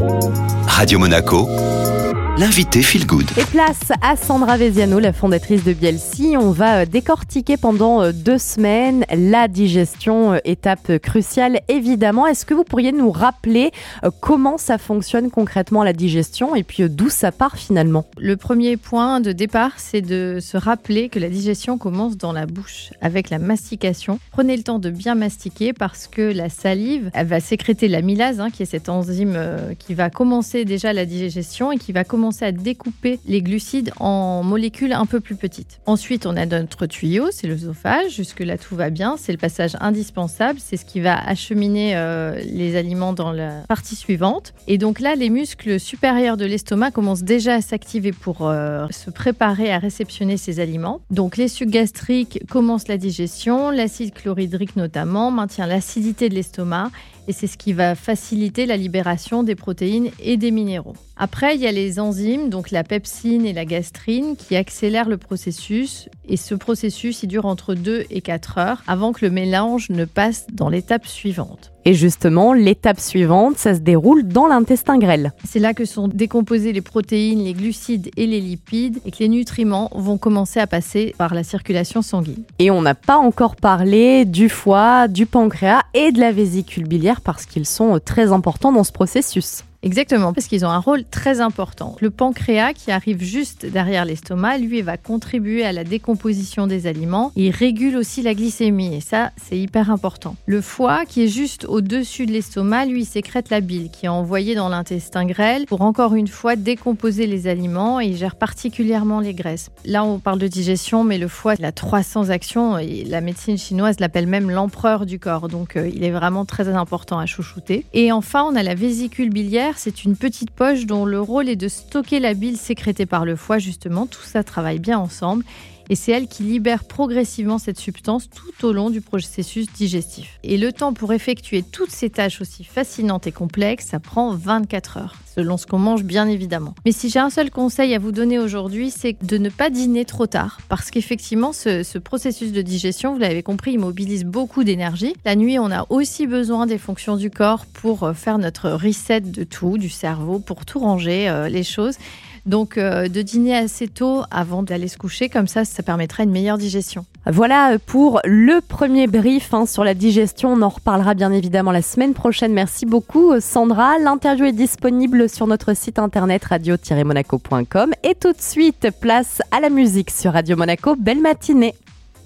Radio Monaco, l'invité Feel Good. Et place à Sandra Veziano, la fondatrice de Bielsi. On va décortiquer pendant 2 semaines la digestion, étape cruciale évidemment. Est-ce que vous pourriez nous rappeler comment ça fonctionne concrètement la digestion et puis d'où ça part finalement? Le premier point de départ, c'est de se rappeler que la digestion commence dans la bouche avec la mastication. Prenez le temps de bien mastiquer parce que la salive, elle va sécréter l'amylase, qui est cette enzyme qui va commencer déjà la digestion et qui va commencer à découper les glucides en molécules un peu plus petites. Ensuite, on a notre tuyau, c'est l'œsophage. Jusque-là, tout va bien. C'est le passage indispensable. C'est ce qui va acheminer les aliments dans la partie suivante. Et donc là, les muscles supérieurs de l'estomac commencent déjà à s'activer pour se préparer à réceptionner ces aliments. Donc les sucs gastriques commencent la digestion. L'acide chlorhydrique notamment maintient l'acidité de l'estomac. Et c'est ce qui va faciliter la libération des protéines et des minéraux. Après, il y a les enzymes, donc la pepsine et la gastrine, qui accélèrent le processus. Et ce processus, il dure entre 2 et 4 heures avant que le mélange ne passe dans l'étape suivante. Et justement, l'étape suivante, ça se déroule dans l'intestin grêle. C'est là que sont décomposées les protéines, les glucides et les lipides et que les nutriments vont commencer à passer par la circulation sanguine. Et on n'a pas encore parlé du foie, du pancréas et de la vésicule biliaire parce qu'ils sont très importants dans ce processus. Exactement, parce qu'ils ont un rôle très important. Le pancréas, qui arrive juste derrière l'estomac, lui, va contribuer à la décomposition des aliments. Il régule aussi la glycémie, et ça, c'est hyper important. Le foie, qui est juste au-dessus de l'estomac, lui, sécrète la bile, qui est envoyée dans l'intestin grêle pour, encore une fois, décomposer les aliments, et il gère particulièrement les graisses. Là, on parle de digestion, mais le foie, il a 300 actions, et la médecine chinoise l'appelle même l'empereur du corps, donc il est vraiment très important à chouchouter. Et enfin, on a la vésicule biliaire. C'est une petite poche dont le rôle est de stocker la bile sécrétée par le foie, justement. Tout ça travaille bien ensemble. Et c'est elle qui libère progressivement cette substance tout au long du processus digestif. Et le temps pour effectuer toutes ces tâches aussi fascinantes et complexes, ça prend 24 heures, selon ce qu'on mange bien évidemment. Mais si j'ai un seul conseil à vous donner aujourd'hui, c'est de ne pas dîner trop tard. Parce qu'effectivement, ce processus de digestion, vous l'avez compris, il mobilise beaucoup d'énergie. La nuit, on a aussi besoin des fonctions du corps pour faire notre reset de tout, du cerveau, pour tout ranger, les choses. Donc, de dîner assez tôt avant d'aller se coucher, comme ça permettra une meilleure digestion. Voilà pour le premier brief sur la digestion. On en reparlera bien évidemment la semaine prochaine. Merci beaucoup Sandra. L'interview est disponible sur notre site internet radio-monaco.com. Et tout de suite, place à la musique sur Radio Monaco. Belle matinée.